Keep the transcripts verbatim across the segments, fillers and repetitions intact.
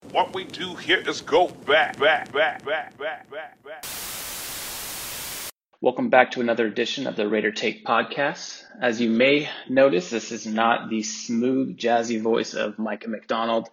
What we do here is go back, back, back, back, back, back, back. Welcome back to another edition of the Raider Take podcast. As you may notice, this is not the smooth, jazzy voice of Micah McDonald.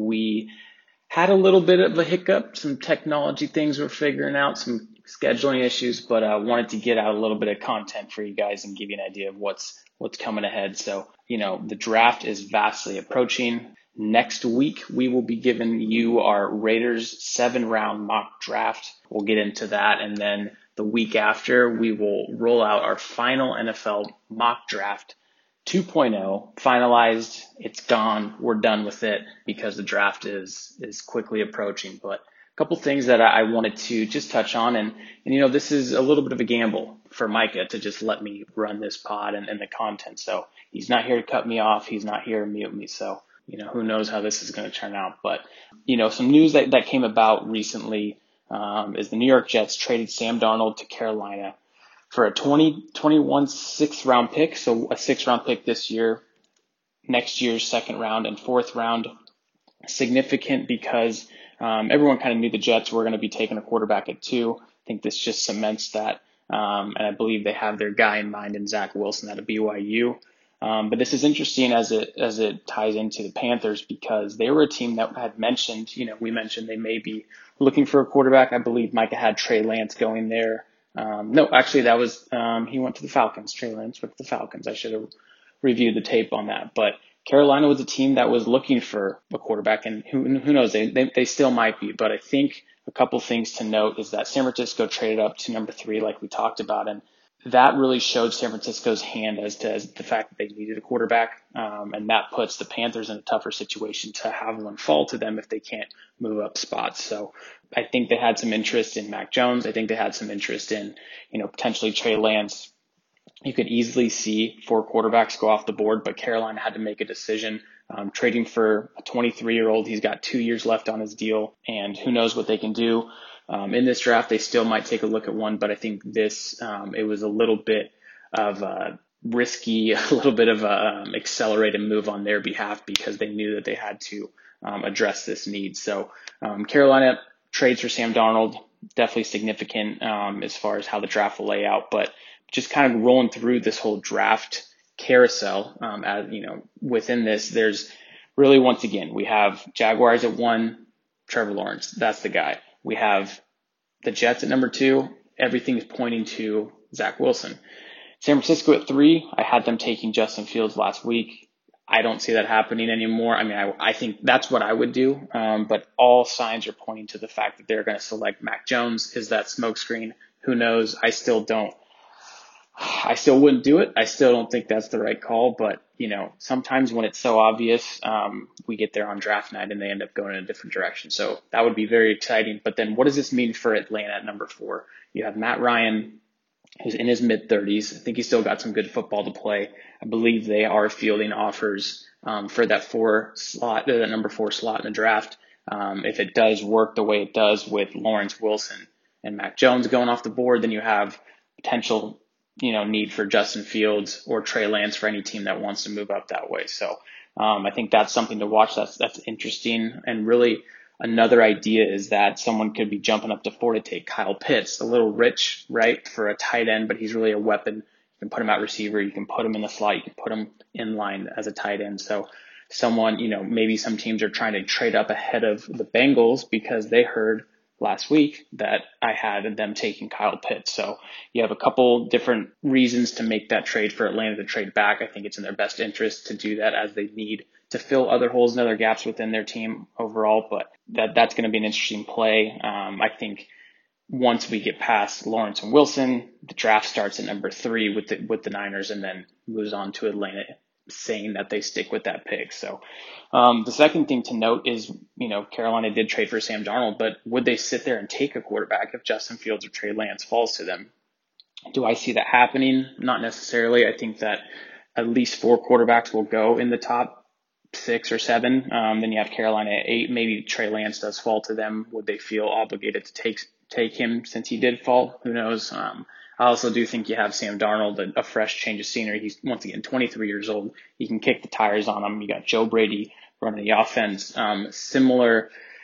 We had a little bit of a hiccup, some technology things we're figuring out, some scheduling issues, but I uh, wanted to get out a little bit of content for you guys and give you an idea of what's what's coming ahead. So, you know, the draft is vastly approaching. Next week, we will be giving you our Raiders seven-round mock draft. We'll get into that, and then the week after, we will roll out our final N F L mock draft two point oh, finalized. It's gone. We're done with it because the draft is is quickly approaching. But a couple things that I wanted to just touch on, and, and you know, this is a little bit of a gamble for Micah to just let me run this pod and, and the content. So he's not here to cut me off. He's not here to mute me. So, you know, who knows how this is going to turn out. But, you know, some news that, that came about recently um, is the New York Jets traded Sam Darnold to Carolina for a twenty twenty-one sixth round pick. So a sixth round pick this year, next year's second round and fourth round. Significant because um, everyone kind of knew the Jets were going to be taking a quarterback at two. I think this just cements that. Um, and I believe they have their guy in mind in Zach Wilson out of B Y U. Um, but this is interesting as it as it ties into the Panthers because they were a team that had mentioned, you know, we mentioned they may be looking for a quarterback. I believe Micah had Trey Lance going there. Um, no, actually, that was um, he went to the Falcons. Trey Lance went to the Falcons. I should have reviewed the tape on that. But Carolina was a team that was looking for a quarterback, and who who knows, they they, they still might be. But I think a couple things to note is that San Francisco traded up to number three, like we talked about, and that really showed San Francisco's hand as to as the fact that they needed a quarterback, um, and that puts the Panthers in a tougher situation to have one fall to them if they can't move up spots. So I think they had some interest in Mac Jones. I think they had some interest in, you know, potentially Trey Lance. You could easily see four quarterbacks go off the board, but Carolina had to make a decision, um, trading for a twenty-three-year-old. He's got two years left on his deal, and who knows what they can do. Um, in this draft, they still might take a look at one, but I think this, um, it was a little bit of a risky, a little bit of a um, accelerated move on their behalf because they knew that they had to um, address this need. So um, Carolina trades for Sam Darnold, definitely significant um, as far as how the draft will lay out, but just kind of rolling through this whole draft carousel, um, as you know, within this, there's really, once again, we have Jaguars at one, Trevor Lawrence, that's the guy. We have the Jets at number two. Everything is pointing to Zach Wilson. San Francisco at three. I had them taking Justin Fields last week. I don't see that happening anymore. I mean, I, I think that's what I would do. Um, but all signs are pointing to the fact that they're going to select Mac Jones. Is that smokescreen? Who knows? I still don't. I still wouldn't do it. I still don't think that's the right call. But, you know, sometimes when it's so obvious, um, we get there on draft night and they end up going in a different direction. So that would be very exciting. But then what does this mean for Atlanta at number four? You have Matt Ryan, who's in his mid-thirties. I think he's still got some good football to play. I believe they are fielding offers um, for that four slot, that number four slot in the draft. Um, if it does work the way it does with Lawrence Wilson and Mac Jones going off the board, then you have potential you know, need for Justin Fields or Trey Lance for any team that wants to move up that way. So um, I think that's something to watch. That's that's interesting. And really another idea is that someone could be jumping up to four to take Kyle Pitts, a little rich, right, for a tight end, but he's really a weapon. You can put him at receiver. You can put him in the slot. You can put him in line as a tight end. So someone, you know, maybe some teams are trying to trade up ahead of the Bengals because they heard last week that I had them taking Kyle Pitts. So you have a couple different reasons to make that trade for Atlanta to trade back. I think it's in their best interest to do that as they need to fill other holes and other gaps within their team overall. But that that's going to be an interesting play. Um, I think once we get past Lawrence and Wilson, the draft starts at number three with the, with the Niners and then moves on to Atlanta, saying that they stick with that pick. So um, the second thing to note is, you know, Carolina did trade for Sam Darnold, but would they sit there and take a quarterback if Justin Fields or Trey Lance falls to them? Do I see that happening? Not necessarily. I think that at least four quarterbacks will go in the top six or seven. Um, then you have Carolina at eight. Maybe Trey Lance does fall to them. Would they feel obligated to take take him since he did fall? Who knows? Um, I also do think you have Sam Darnold, a, a fresh change of scenery. He's, once again, twenty-three years old. He can kick the tires on him. You got Joe Brady running the offense. Um, similar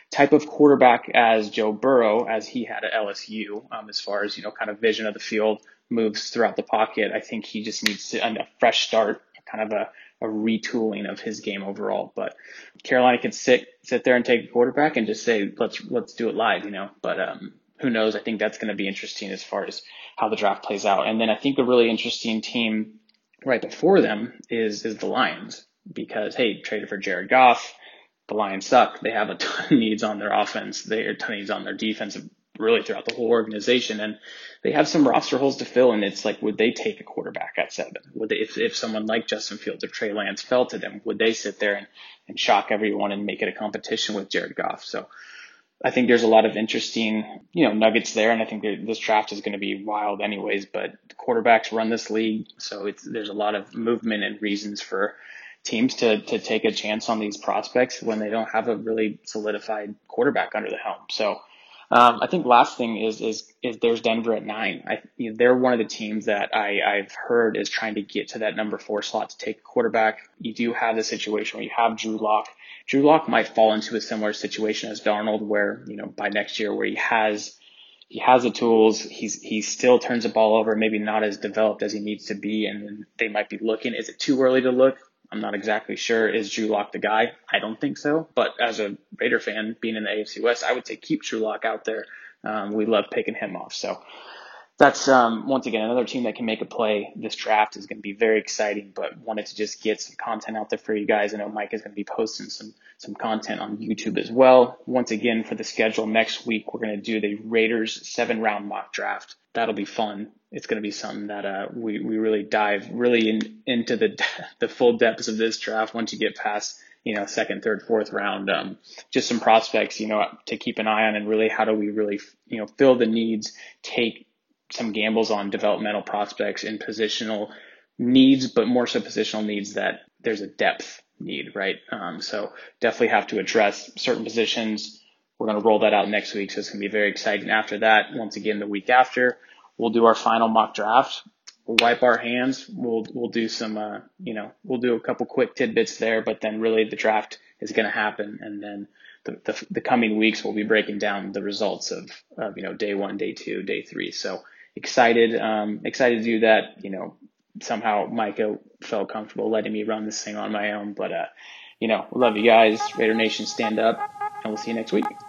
type of quarterback as Joe Burrow, as he had at L S U, um, as far as, you know, kind of vision of the field, moves throughout the pocket. I think he just needs to, a fresh start, kind of a, a retooling of his game overall. But Carolina could sit sit there and take a quarterback and just say, let's let's do it live, you know. But um, who knows? I think that's going to be interesting as far as how the draft plays out. And then I think a really interesting team right before them is is the Lions, because, hey, traded for Jared Goff. The Lions suck. They have a ton of needs on their offense. They have a ton of needs on their defense, really throughout the whole organization. And they have some roster holes to fill. And it's like, would they take a quarterback at seven? Would they, if, if someone like Justin Fields or Trey Lance fell to them, would they sit there and, and shock everyone and make it a competition with Jared Goff? So I think there's a lot of interesting, you know, nuggets there. And I think this draft is going to be wild anyways, but the quarterbacks run this league. So it's, there's a lot of movement and reasons for teams to to take a chance on these prospects when they don't have a really solidified quarterback under the helm. So um, I think last thing is is is there's Denver at nine. I you know, they're one of the teams that I I've heard is trying to get to that number four slot to take a quarterback. You do have the situation where you have Drew Lock. Drew Lock might fall into a similar situation as Darnold, where, you know, by next year, where he has he has the tools, he's he still turns the ball over, maybe not as developed as he needs to be, and then they might be looking. Is it too early to look? I'm not exactly sure. Is Drew Lock the guy? I don't think so. But as a Raider fan, being in the A F C West, I would say keep Drew Lock out there. Um, we love picking him off. So that's, um, once again, another team that can make a play. This draft is going to be very exciting, but wanted to just get some content out there for you guys. I know Mike is going to be posting some some content on YouTube as well. Once again, for the schedule next week, we're going to do the Raiders seven-round mock draft. That'll be fun. It's going to be something that uh, we, we really dive really in, into the the full depths of this draft once you get past, you know, second, third, fourth round. Um, just some prospects, you know, to keep an eye on, and really how do we really, you know, fill the needs, take some gambles on developmental prospects and positional needs, but more so positional needs that there's a depth need, right? Um, so definitely have to address certain positions. We're going to roll that out next week, so it's going to be very exciting. After that, once again, the week after, we'll do our final mock draft. We'll wipe our hands. We'll we'll do some, uh, you know, we'll do a couple quick tidbits there, but then really the draft is going to happen, and then the, the the coming weeks we'll be breaking down the results of, of you know, day one, day two, day three. So excited, um, excited to do that. You know, somehow Micah felt comfortable letting me run this thing on my own, but uh, you know, love you guys. Raider Nation, stand up, and we'll see you next week.